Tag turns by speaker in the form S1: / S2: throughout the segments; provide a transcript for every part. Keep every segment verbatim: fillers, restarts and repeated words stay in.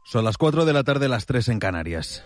S1: Son las cuatro de la tarde, las tres en Canarias.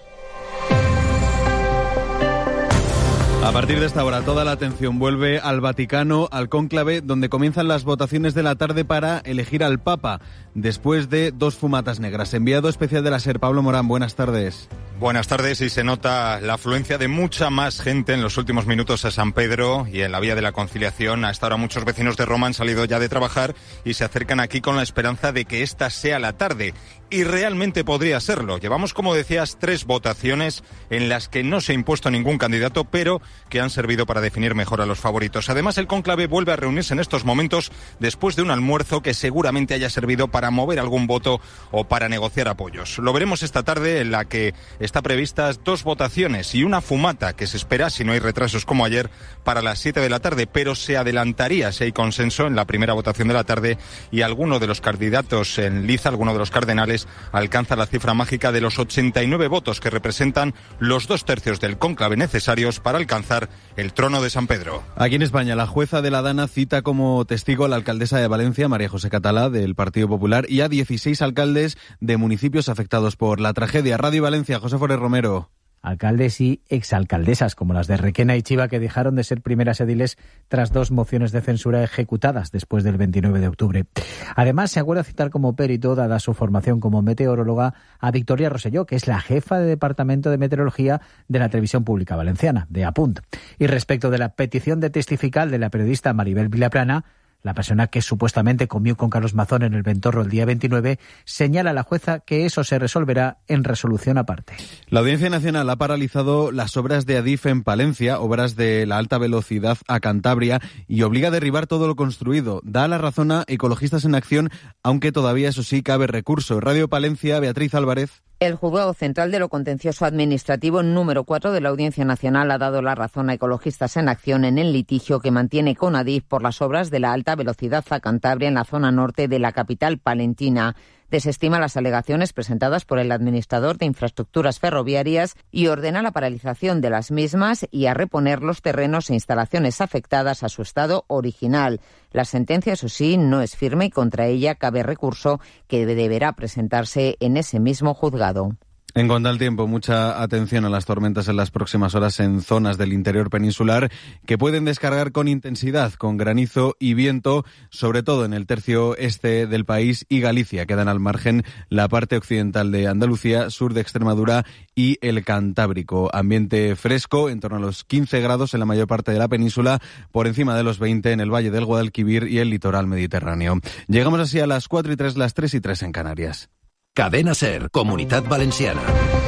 S1: A partir de esta hora, toda la atención vuelve al Vaticano, al cónclave, donde comienzan las votaciones de la tarde para elegir al Papa, después de dos fumatas negras. Enviado especial de la SER, Pablo Morán, buenas tardes.
S2: Buenas tardes, y se nota la afluencia de mucha más gente en los últimos minutos a San Pedro y en la Vía de la Conciliación. A esta hora muchos vecinos de Roma han salido ya de trabajar y se acercan aquí con la esperanza de que esta sea la tarde. Y realmente podría serlo. Llevamos, como decías, tres votaciones en las que no se ha impuesto ningún candidato, pero que han servido para definir mejor a los favoritos. Además, el cónclave vuelve a reunirse en estos momentos después de un almuerzo que seguramente haya servido para mover algún voto o para negociar apoyos. Lo veremos esta tarde, en la que está previstas dos votaciones y una fumata que se espera, si no hay retrasos como ayer, para las siete de la tarde, pero se adelantaría si hay consenso en la primera votación de la tarde y alguno de los candidatos en liza, alguno de los cardenales, alcanza la cifra mágica de los ochenta y nueve votos que representan los dos tercios del cónclave necesarios para alcanzar el trono de San Pedro.
S1: Aquí en España, la jueza de la Dana cita como testigo a la alcaldesa de Valencia, María José Catalá, del Partido Popular, y a dieciséis alcaldes de municipios afectados por la tragedia. Radio Valencia, José Forés Romero.
S3: Alcaldes y exalcaldesas, como las de Requena y Chiva, que dejaron de ser primeras ediles tras dos mociones de censura ejecutadas después del veintinueve de octubre. Además, se acuerda citar como perito, dada su formación como meteoróloga, a Victoria Rosselló, que es la jefa de Departamento de Meteorología de la Televisión Pública Valenciana, de Apunt. Y respecto de la petición de testificar de la periodista Maribel Vilaplana, la persona que supuestamente comió con Carlos Mazón en el Ventorro el día veintinueve, señala a la jueza que eso se resolverá en resolución aparte.
S1: La Audiencia Nacional ha paralizado las obras de Adif en Palencia, obras de la alta velocidad a Cantabria, y obliga a derribar todo lo construido. Da la razón a Ecologistas en Acción, aunque todavía, eso sí, cabe recurso. Radio Palencia, Beatriz Álvarez.
S4: El Juzgado Central de lo Contencioso Administrativo número cuatro de la Audiencia Nacional ha dado la razón a Ecologistas en Acción en el litigio que mantiene con Adif por las obras de la alta velocidad a Cantabria en la zona norte de la capital palentina. Desestima las alegaciones presentadas por el administrador de infraestructuras ferroviarias y ordena la paralización de las mismas y a reponer los terrenos e instalaciones afectadas a su estado original. La sentencia, eso sí, no es firme y contra ella cabe recurso que deberá presentarse en ese mismo juzgado.
S1: En cuanto al tiempo, mucha atención a las tormentas en las próximas horas en zonas del interior peninsular que pueden descargar con intensidad, con granizo y viento, sobre todo en el tercio este del país y Galicia. Quedan al margen la parte occidental de Andalucía, sur de Extremadura y el Cantábrico. Ambiente fresco, en torno a los quince grados en la mayor parte de la península, por encima de los veinte en el Valle del Guadalquivir y el litoral mediterráneo. Llegamos así a las cuatro y tres, las tres y tres en Canarias.
S5: Cadena SER, Comunitat Valenciana.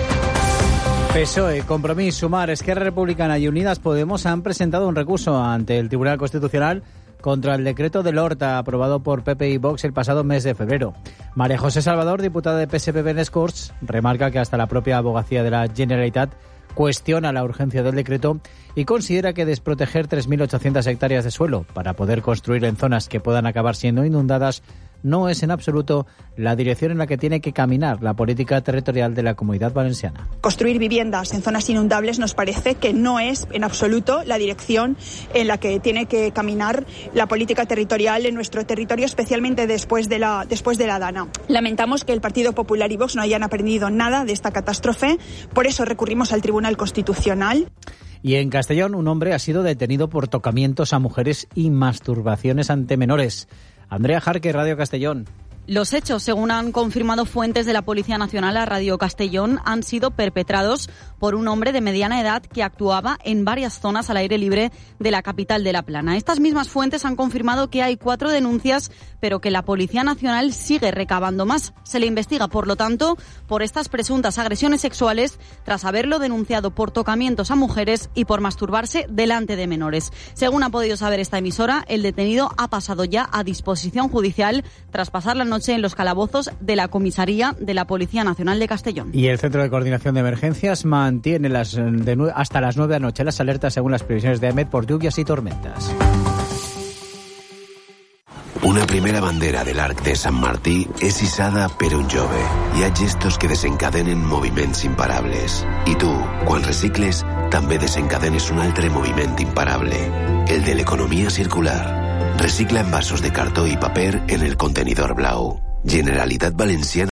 S3: P S O E, Compromís, Sumar, Esquerra Republicana y Unidas Podemos han presentado un recurso ante el Tribunal Constitucional contra el decreto del Horta aprobado por P P y Vox el pasado mes de febrero. María José Salvador, diputada de P S P B en les Corts, remarca que hasta la propia abogacía de la Generalitat cuestiona la urgencia del decreto y considera que desproteger tres mil ochocientas hectáreas de suelo para poder construir en zonas que puedan acabar siendo inundadas no es en absoluto la dirección en la que tiene que caminar la política territorial de la Comunidad Valenciana.
S6: Construir viviendas en zonas inundables nos parece que no es en absoluto la dirección en la que tiene que caminar la política territorial en nuestro territorio, especialmente después de la, después de la Dana. Lamentamos que el Partido Popular y Vox no hayan aprendido nada de esta catástrofe, por eso recurrimos al Tribunal Constitucional.
S3: Y en Castellón, un hombre ha sido detenido por tocamientos a mujeres y masturbaciones ante menores. Andrea Jarque, Radio Castellón.
S7: Los hechos, según han confirmado fuentes de la Policía Nacional a Radio Castellón, han sido perpetrados por un hombre de mediana edad que actuaba en varias zonas al aire libre de la capital de La Plana. Estas mismas fuentes han confirmado que hay cuatro denuncias, pero que la Policía Nacional sigue recabando más. Se le investiga, por lo tanto, por estas presuntas agresiones sexuales, tras haberlo denunciado por tocamientos a mujeres y por masturbarse delante de menores. Según ha podido saber esta emisora, el detenido ha pasado ya a disposición judicial tras pasar la noche en los calabozos de la comisaría de la Policía Nacional de Castellón.
S3: Y el Centro de Coordinación de Emergencias mantiene las de nue- hasta las nueve de la noche las alertas según las previsiones de AEMET por lluvias y tormentas.
S5: Una primera bandera de l'Arc de Sant Martí és hissada per un jove. Hi ha gestos que desencadenen moviments imparables. I tu, quan recicles, també desencadenes un altre moviment imparable, el de l'economia circular. Recicla envasos de cartó y papel en el contenidor blau. Generalitat Valenciana.